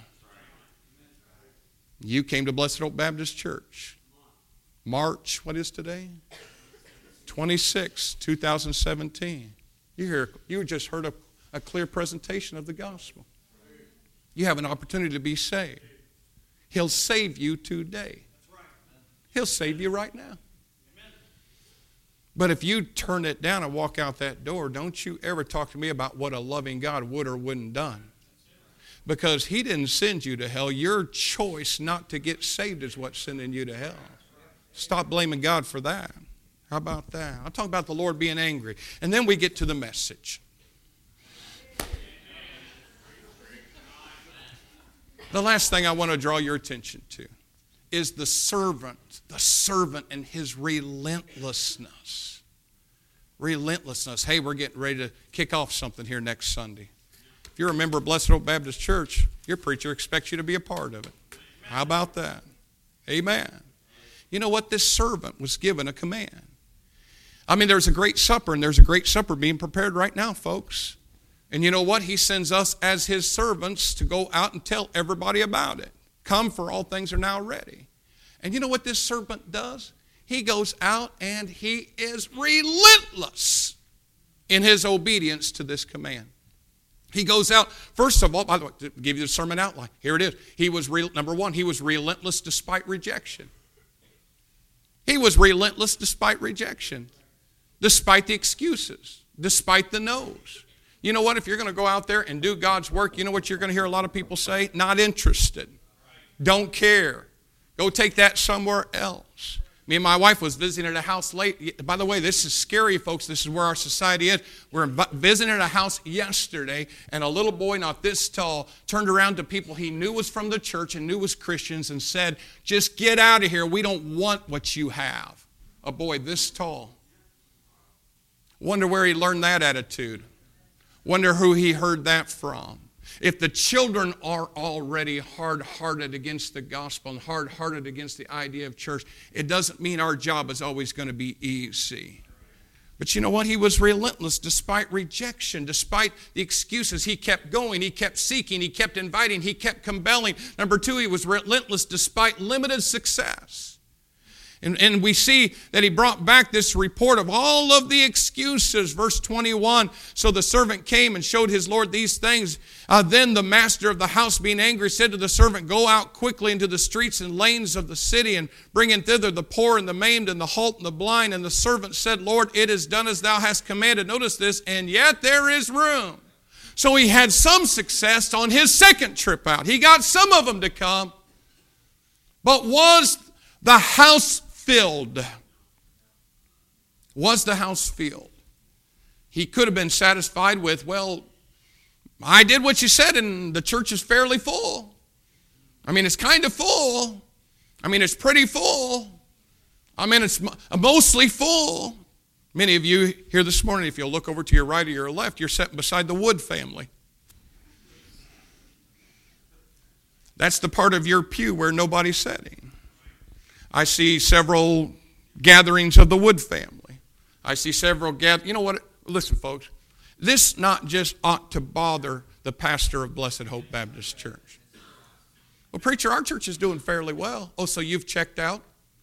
You came to Blessed Hope Baptist Church. March, what is today? twenty-sixth, two thousand seventeen. You, hear, you just heard a, a clear presentation of the gospel. You have an opportunity to be saved. He'll save you today. He'll save you right now. But if you turn it down and walk out that door, don't you ever talk to me about what a loving God would or wouldn't done. Because He didn't send you to hell. Your choice not to get saved is what's sending you to hell. Stop blaming God for that. How about that? I'll talk about the Lord being angry. And then we get to the message. The last thing I want to draw your attention to is the servant, the servant and his relentlessness. Relentlessness. Hey, we're getting ready to kick off something here next Sunday. If you're a member of Blessed Hope Baptist Church, your preacher expects you to be a part of it. How about that? Amen. You know what? This servant was given a command. I mean, there's a great supper, and there's a great supper being prepared right now, folks. And you know what? He sends us as his servants to go out and tell everybody about it. Come, for all things are now ready. And you know what this servant does? He goes out and he is relentless in his obedience to this command. He goes out, first of all, by the way, to give you the sermon outline, here it is. He was, re- number one, he was relentless despite rejection. He was relentless despite rejection, despite the excuses, despite the no's. You know what? If you're going to go out there and do God's work, you know what you're going to hear a lot of people say? Not interested. Don't care. Go take that somewhere else. Me and my wife was visiting at a house late. By the way, this is scary, folks. This is where our society is. We're visiting at a house yesterday, and a little boy not this tall turned around to people he knew was from the church and knew was Christians and said, just get out of here. We don't want what you have. A boy this tall. Wonder where he learned that attitude. Wonder who he heard that from. If the children are already hard-hearted against the gospel and hard-hearted against the idea of church, it doesn't mean our job is always going to be easy. But you know what? He was relentless despite rejection, despite the excuses. He kept going. He kept seeking. He kept inviting. He kept compelling. Number two, he was relentless despite limited success. And, and we see that he brought back this report of all of the excuses. Verse twenty-one, so the servant came and showed his Lord these things. Uh, then the master of the house, being angry, said to the servant, go out quickly into the streets and lanes of the city and bring in thither the poor and the maimed and the halt and the blind. And the servant said, Lord, it is done as thou hast commanded. Notice this, and yet there is room. So he had some success on his second trip out. He got some of them to come. But was the house filled? Was the house filled? He could have been satisfied with, well, I did what you said and the church is fairly full. I mean, it's kind of full. I mean, it's pretty full. I mean, it's mostly full. Many of you here this morning, if you'll look over to your right or your left, you're sitting beside the Wood family. That's the part of your pew where nobody's sitting. I see several gatherings of the Wood family. I see several gatherings. You know what? Listen, folks. This not just ought to bother the pastor of Blessed Hope Baptist Church. Well, preacher, our church is doing fairly well. Oh, so you've checked out?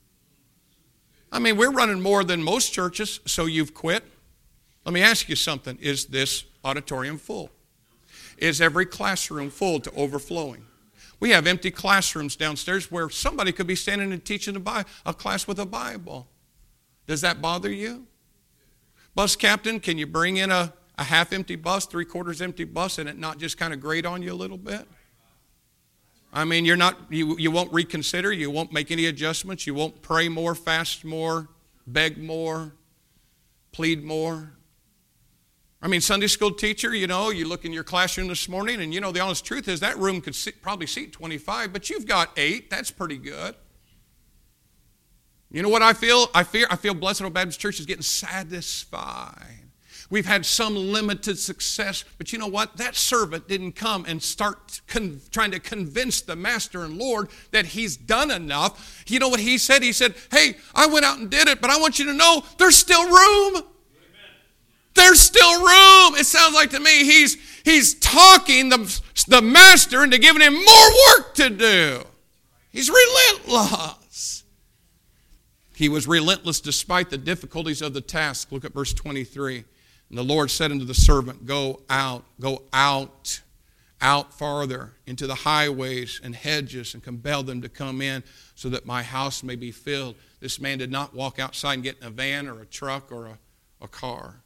I mean, we're running more than most churches, so you've quit? Let me ask you something. Is this auditorium full? Is every classroom full to overflowing? We have empty classrooms downstairs where somebody could be standing and teaching a, Bi- a class with a Bible. Does that bother you? Bus captain, can you bring in a, a half-empty bus, three-quarters empty bus, and it not just kind of grate on you a little bit? I mean, you're not, you, you won't reconsider, you won't make any adjustments, you won't pray more, fast more, beg more, plead more. I mean, Sunday school teacher, you know, you look in your classroom this morning, and you know, the honest truth is that room could sit, probably seat twenty-five, but you've got eight. That's pretty good. You know what I feel? I fear, I feel Blessed Hope Baptist Church is getting satisfied. We've had some limited success, but you know what? That servant didn't come and start con- trying to convince the master and Lord that he's done enough. You know what he said? He said, hey, I went out and did it, but I want you to know there's still room. There's still room. It sounds like to me he's, he's talking the, the master into giving him more work to do. He's relentless. He was relentless despite the difficulties of the task. Look at verse twenty-three. And the Lord said unto the servant, go out, go out, out farther into the highways and hedges and compel them to come in so that my house may be filled. This man did not walk outside and get in a van or a truck or a, a car.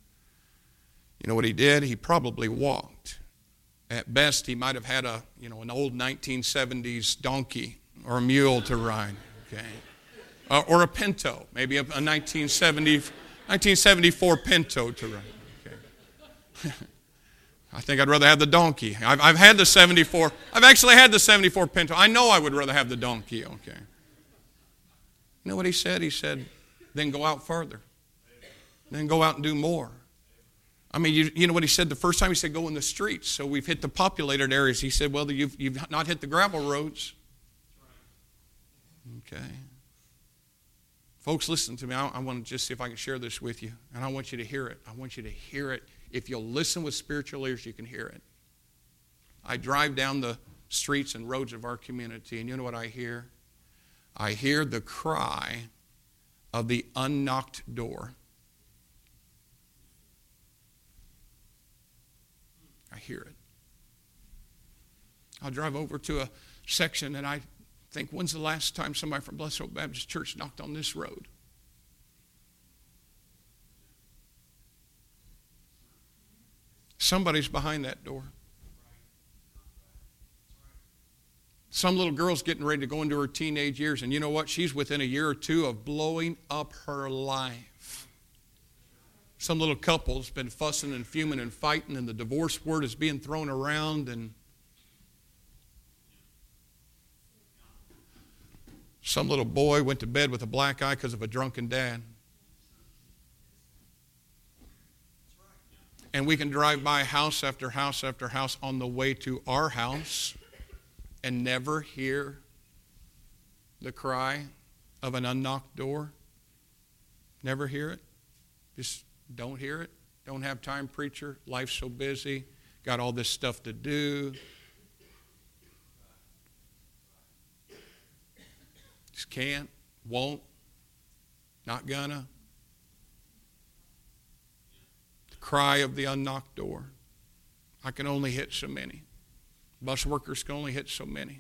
You know what he did? He probably walked. At best, he might have had a, you know, an old nineteen seventies donkey or a mule to ride, okay? Uh, or a Pinto, maybe a, a nineteen seventy, nineteen seventy-four Pinto to ride, okay? I think I'd rather have the donkey. I've, I've had the seventy-four. I've actually had the seventy-four Pinto. I know I would rather have the donkey, okay? You know what he said? He said, then go out further. Then go out and do more. I mean, you, you know what he said the first time? He said, go in the streets. So we've hit the populated areas. He said, well, you've, you've not hit the gravel roads. Okay. Folks, listen to me. I, I want to just see if I can share this with you. And I want you to hear it. I want you to hear it. If you'll listen with spiritual ears, you can hear it. I drive down the streets and roads of our community, and you know what I hear? I hear the cry of the unknocked door. I hear it. I'll drive over to a section and I think, when's the last time somebody from Blessed Hope Baptist Church knocked on this road? Somebody's behind that door. Some little girl's getting ready to go into her teenage years, and you know what? She's within a year or two of blowing up her life. Some little couple's been fussing and fuming and fighting, and the divorce word is being thrown around, and some little boy went to bed with a black eye because of a drunken dad. And we can drive by house after house after house on the way to our house and never hear the cry of an unlocked door. Never hear it. Just don't hear it. Don't have time, preacher. Life's so busy. Got all this stuff to do. Just can't, won't, not gonna. The cry of the unlocked door. I can only hit so many. Bus workers can only hit so many.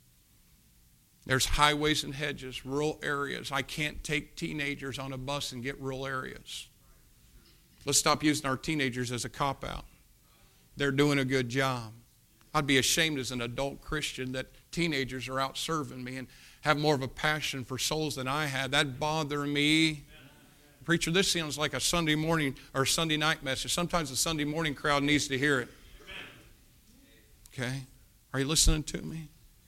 There's highways and hedges, rural areas. I can't take teenagers on a bus and get rural areas. Let's stop using our teenagers as a cop-out. They're doing a good job. I'd be ashamed as an adult Christian that teenagers are out serving me and have more of a passion for souls than I had. That'd bother me. Preacher, this sounds like a Sunday morning or Sunday night message. Sometimes the Sunday morning crowd needs to hear it. Okay? Are you listening to me?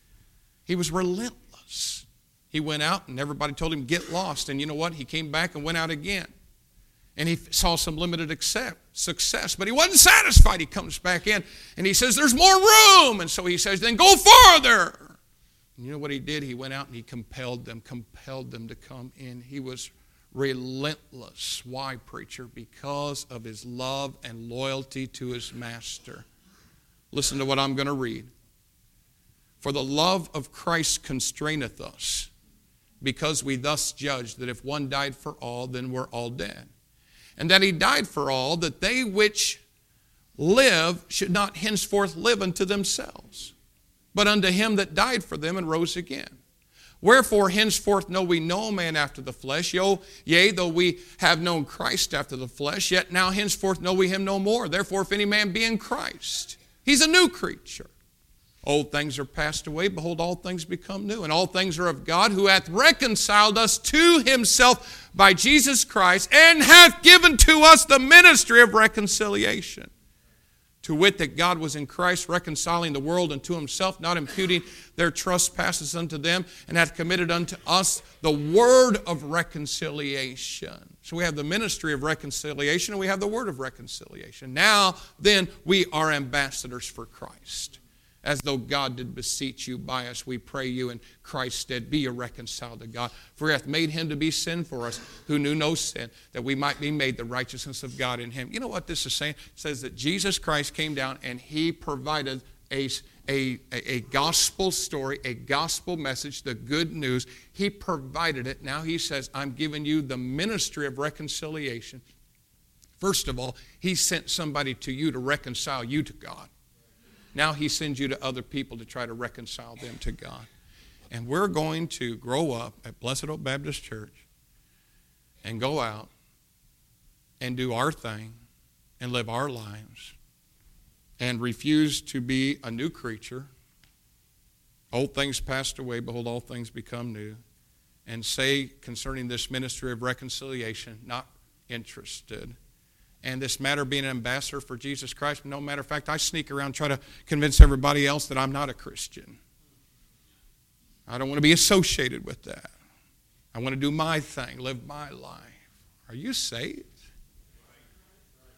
He was relentless. He went out and everybody told him, get lost. And you know what? He came back and went out again. And he saw some limited accept, success, but he wasn't satisfied. He comes back in and he says, there's more room. And so he says, then go farther. And you know what he did? He went out and he compelled them, compelled them to come in. He was relentless. Why, preacher? Because of his love and loyalty to his master. Listen to what I'm going to read. For the love of Christ constraineth us, because we thus judge that if one died for all, then we're all dead. And that he died for all, that they which live should not henceforth live unto themselves, but unto him that died for them and rose again. Wherefore henceforth know we no man after the flesh. Yo, yea, though we have known Christ after the flesh, yet now henceforth know we him no more. Therefore, if any man be in Christ, he's a new creature. Old things are passed away. Behold, all things become new. And all things are of God, who hath reconciled us to himself by Jesus Christ, and hath given to us the ministry of reconciliation. To wit, that God was in Christ, reconciling the world unto himself, not imputing their trespasses unto them, and hath committed unto us the word of reconciliation. So we have the ministry of reconciliation, and we have the word of reconciliation. Now, then, we are ambassadors for Christ. As though God did beseech you by us, we pray you in Christ's stead, be ye reconciled to God. For he hath made him to be sin for us, who knew no sin, that we might be made the righteousness of God in him. You know what this is saying? It says that Jesus Christ came down and he provided a, a, a gospel story, a gospel message, the good news. He provided it. Now he says, I'm giving you the ministry of reconciliation. First of all, he sent somebody to you to reconcile you to God. Now he sends you to other people to try to reconcile them to God. And we're going to grow up at Blessed Hope Baptist Church and go out and do our thing and live our lives and refuse to be a new creature. Old things passed away, behold, all things become new. And say concerning this ministry of reconciliation, not interested. And this matter being an ambassador for Jesus Christ, no matter of fact, I sneak around and try to convince everybody else that I'm not a Christian. I don't want to be associated with that. I want to do my thing, live my life. Are you saved?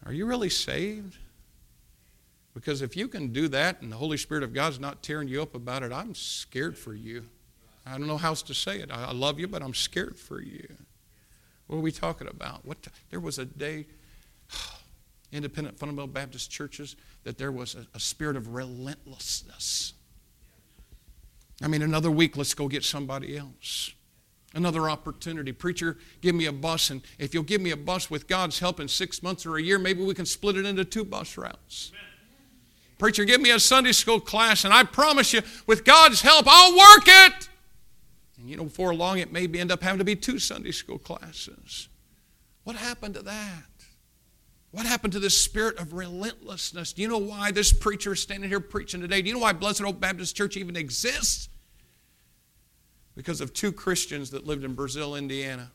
Are you really saved? Because if you can do that and the Holy Spirit of God's not tearing you up about it, I'm scared for you. I don't know how else to say it. I love you, but I'm scared for you. What are we talking about? What? There was a day, independent fundamental Baptist churches, that there was a, a spirit of relentlessness. I mean, another week, let's go get somebody else. Another opportunity. Preacher, give me a bus, and if you'll give me a bus with God's help in six months or a year, maybe we can split it into two bus routes. Amen. Preacher, give me a Sunday school class, and I promise you, with God's help, I'll work it. And you know, before long, it may be, end up having to be two Sunday school classes. What happened to that? What happened to this spirit of relentlessness? Do you know why this preacher is standing here preaching today? Do you know why Blessed Hope Baptist Church even exists? Because of two Christians that lived in Brazil, Indiana,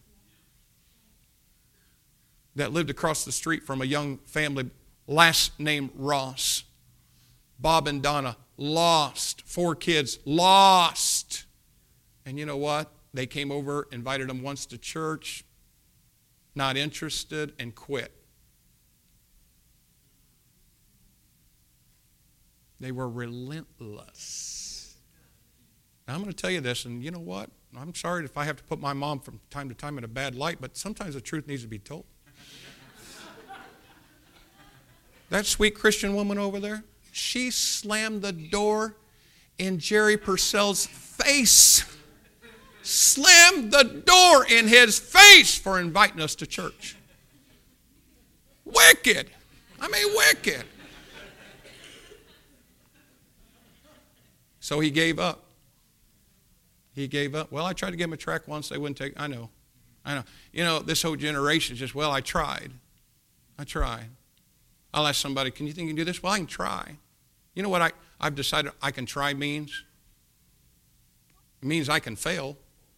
that lived across the street from a young family, last name Ross. Bob and Donna, lost. Four kids, lost. And you know what? They came over, invited them once to church, not interested, and quit. They were relentless. Now, I'm going to tell you this, and you know what? I'm sorry if I have to put my mom from time to time in a bad light, but sometimes the truth needs to be told. That sweet Christian woman over there, she slammed the door in Jerry Purcell's face. Slammed the door in his face for inviting us to church. Wicked. I mean, wicked. So he gave up. He gave up. Well, I tried to give him a track once. They wouldn't take. I know. I know. You know, this whole generation is just, well, I tried. I tried. I'll ask somebody, can you think you can do this? Well, I can try. You know what I, I've decided I can try means? It means I can fail.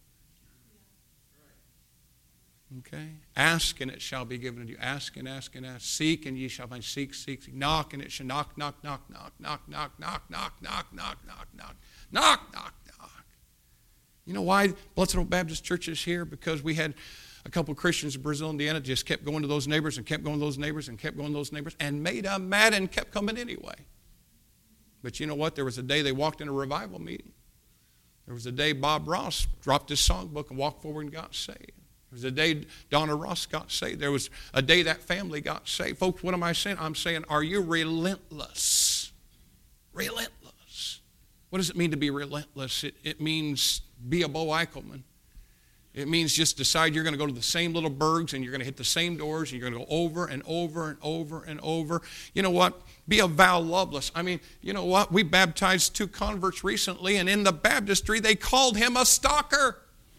Okay? Ask and it shall be given to you. Ask and ask and ask. Seek and ye shall find. Seek, seek, seek. Knock and it shall knock, knock, knock, knock, knock, knock, knock, knock, knock, knock, knock, knock, knock, knock, knock. You know why Blessed Hope Baptist Church is here? Because we had a couple of Christians in Brazil, Indiana, just kept going to those neighbors and kept going to those neighbors and kept going to those neighbors and made them mad and kept coming anyway. But you know what? There was a day they walked in a revival meeting. There was a day Bob Ross dropped his songbook and walked forward and got saved. There was a day Donna Ross got saved. There was a day that family got saved. Folks, what am I saying? I'm saying, are you relentless? Relentless. What does it mean to be relentless? It, it means be a Bo Eichelman. It means just decide you're going to go to the same little burgs and you're going to hit the same doors and you're going to go over and over and over and over. You know what? Be a Val Lovelace. I mean, you know what? We baptized two converts recently, and in the baptistry they called him a stalker.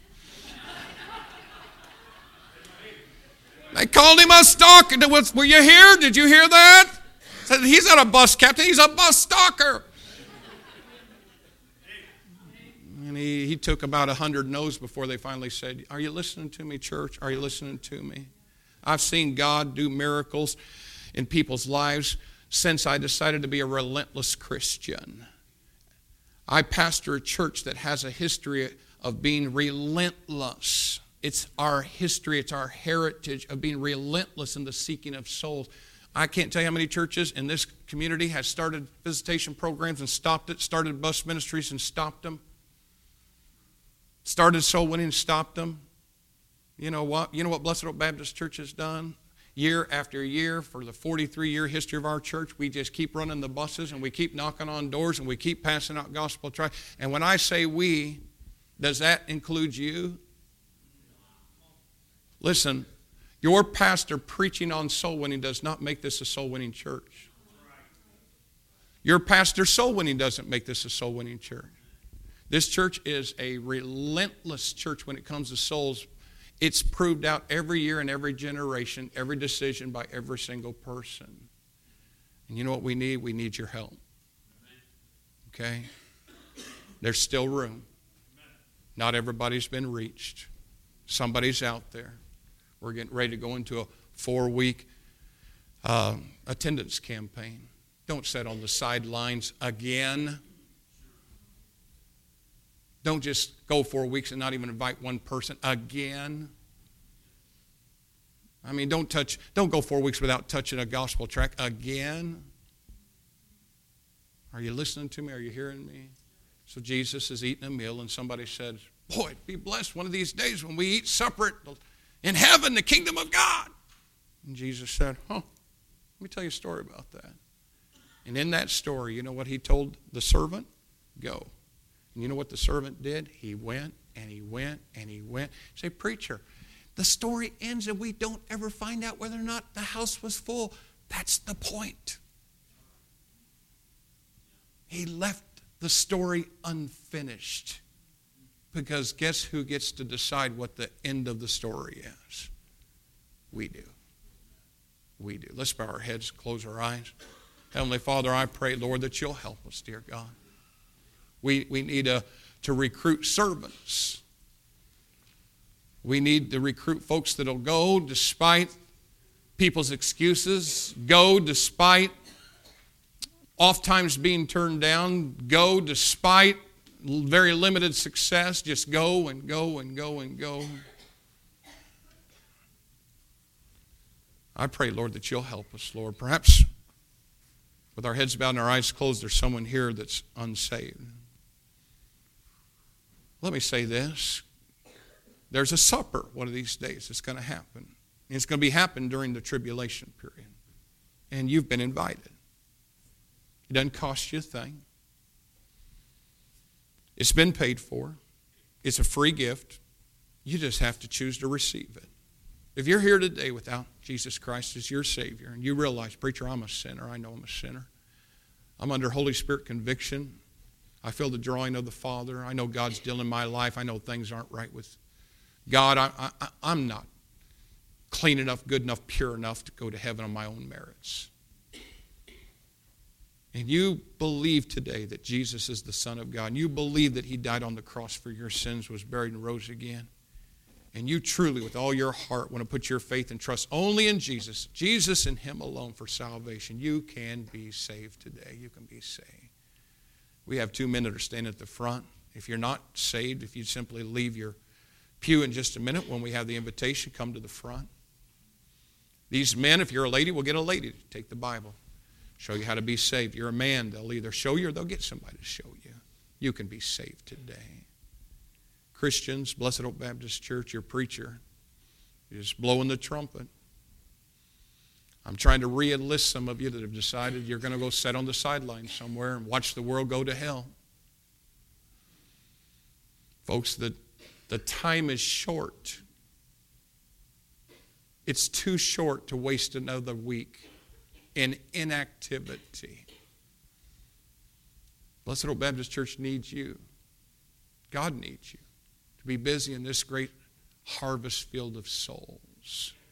They called him a stalker. Were you here? Did you hear that? Said he's not a bus captain. He's a bus stalker. And he, he took about a hundred no's before they finally said, are you listening to me, church? Are you listening to me? I've seen God do miracles in people's lives since I decided to be a relentless Christian. I pastor a church that has a history of being relentless. It's our history, it's our heritage of being relentless in the seeking of souls. I can't tell you how many churches in this community has started visitation programs and stopped it, started bus ministries and stopped them. Started soul winning and stopped them. You know what? You know what Blessed Hope Baptist Church has done? Year after year, for the forty-three year history of our church, we just keep running the buses and we keep knocking on doors and we keep passing out gospel tracts. And when I say we, does that include you? Listen, your pastor preaching on soul winning does not make this a soul winning church. Your pastor soul winning doesn't make this a soul winning church. This church is a relentless church when it comes to souls. It's proved out every year in every generation, every decision by every single person. And you know what we need? We need your help. Okay? There's still room. Not everybody's been reached. Somebody's out there. We're getting ready to go into a four-week uh, attendance campaign. Don't sit on the sidelines again. Don't just go four weeks and not even invite one person again. I mean, don't touch, don't go four weeks without touching a gospel tract again. Are you listening to me? Are you hearing me? So Jesus is eating a meal, and somebody said, boy, be blessed one of these days when we eat supper in heaven, the kingdom of God. And Jesus said, huh, let me tell you a story about that. And in that story, you know what he told the servant? Go. And you know what the servant did? He went, and he went, and he went. Say, preacher, the story ends and we don't ever find out whether or not the house was full. That's the point. He left the story unfinished. Because guess who gets to decide what the end of the story is? We do. We do. Let's bow our heads, close our eyes. Heavenly Father, I pray, Lord, that you'll help us, dear God. We, we need a, to recruit servants. We need to recruit folks that will go despite people's excuses, go despite oftentimes being turned down, go despite very limited success, just go and go and go and go. I pray, Lord, that you'll help us, Lord. Perhaps with our heads bowed and our eyes closed, there's someone here that's unsaved. Let me say this. There's a supper one of these days that's going to happen. And it's going to be happening during the tribulation period. And you've been invited. It doesn't cost you a thing. It's been paid for. It's a free gift. You just have to choose to receive it. If you're here today without Jesus Christ as your Savior, and you realize, preacher, I'm a sinner. I know I'm a sinner. I'm under Holy Spirit conviction. I feel the drawing of the Father. I know God's dealing in my life. I know things aren't right with God. I, I, I'm not clean enough, good enough, pure enough to go to heaven on my own merits. And you believe today that Jesus is the Son of God, and you believe that he died on the cross for your sins, was buried and rose again, and you truly, with all your heart, want to put your faith and trust only in Jesus, Jesus and him alone for salvation, you can be saved today. You can be saved. We have two men that are standing at the front. If you're not saved, if you simply leave your pew in just a minute when we have the invitation, come to the front. These men, if you're a lady, will get a lady to take the Bible, show you how to be saved. You're a man, they'll either show you or they'll get somebody to show you. You can be saved today. Christians, Blessed Hope Baptist Church, your preacher is blowing the trumpet. I'm trying to re-enlist some of you that have decided you're going to go sit on the sidelines somewhere and watch the world go to hell. Folks, the, the time is short. It's too short to waste another week in inactivity. Blessed Hope Baptist Church needs you. God needs you to be busy in this great harvest field of souls.